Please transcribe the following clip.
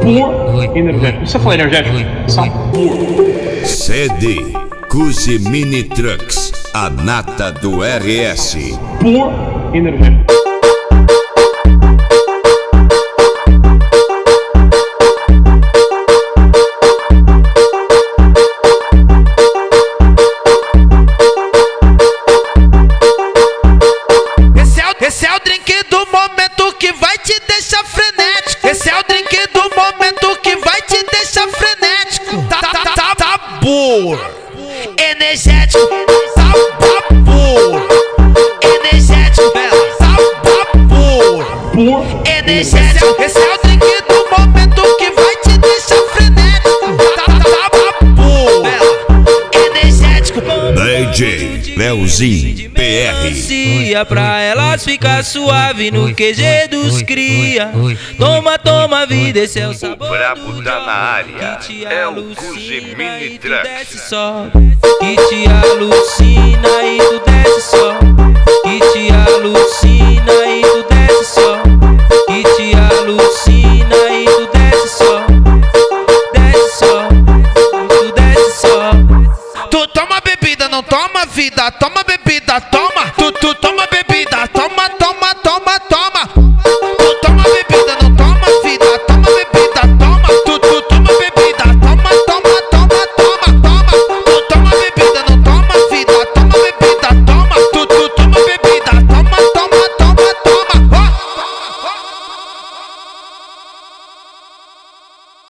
Pur energético. Você falou energético? Sabor. CD Cusi Mini Trucks, a nata do RS. Pur energético. Esse é o drink do momento que vai te deixar frenético. Esse é o drink do momento que vai te deixar frenético. Sabor energético. Sabor energético. Sabor energético. Esse é o drink do momento que vai te deixar frenético. Sabor energético. DJ Leozinho PR. Pra elas ficar suave no QG dos cria. Toma, toma vida, esse é o sabor. O brabo tá na área, é o Cusi Mini Trucks. Que te alucina e tu